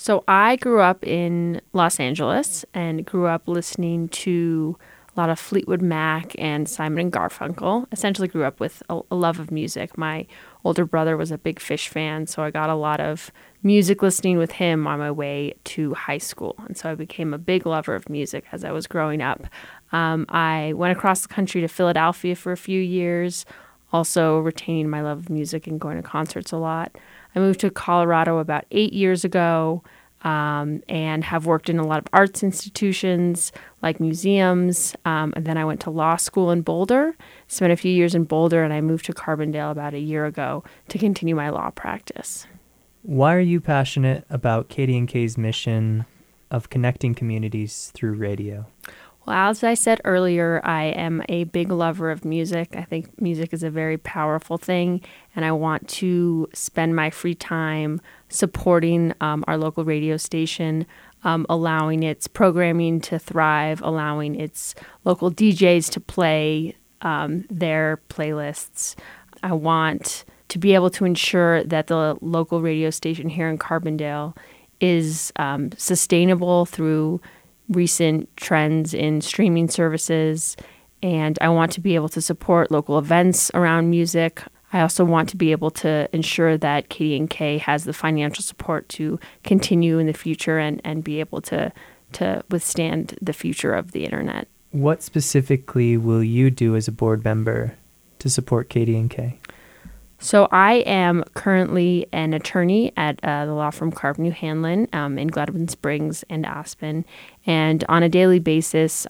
So I grew up in Los Angeles and grew up listening to a lot of Fleetwood Mac and Simon and Garfunkel. Essentially grew up with a love of music. My older brother was a big Phish fan, so I got a lot of music listening with him on my way to high school. And so I became a big lover of music as I was growing up. I went across the country to Philadelphia for a few years, also retaining my love of music and going to concerts a lot. I moved to Colorado about 8 years ago and have worked in a lot of arts institutions like museums. And then I went to law school in Boulder, spent a few years in Boulder, and I moved to Carbondale about a year ago to continue my law practice. Why are you passionate about KDNK's mission of connecting communities through radio? Well, as I said earlier, I am a big lover of music. I think music is a very powerful thing, and I want to spend my free time supporting our local radio station, allowing its programming to thrive, allowing its local DJs to play their playlists. I want to be able to ensure that the local radio station here in Carbondale is sustainable through recent trends in streaming services, and I want to be able to support local events around music. I also want to be able to ensure that KDNK has the financial support to continue in the future and be able to withstand the future of the internet. What specifically will you do as a board member to support KDNK? So I am currently an attorney at the law firm Karp New Hanlon in Gladwin Springs and Aspen. And on a daily basis,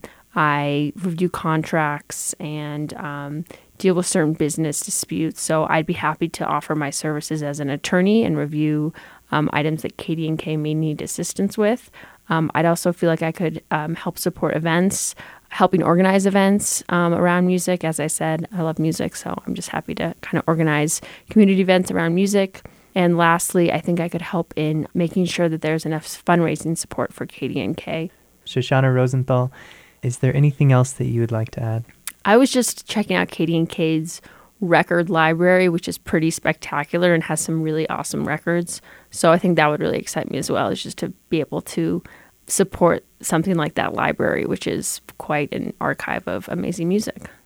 I review contracts and deal with certain business disputes. So I'd be happy to offer my services as an attorney and review items that KDNK may need assistance with. I'd also feel like I could help support events, helping organize events around music. As I said, I love music, so I'm just happy to kind of organize community events around music. And lastly, I think I could help in making sure that there's enough fundraising support for KDNK. Shoshana Rosenthal, is there anything else that you would like to add? I was just checking out KDNK's record library, which is pretty spectacular and has some really awesome records. So I think that would really excite me as well, is just to be able to support something like that library, which is quite an archive of amazing music.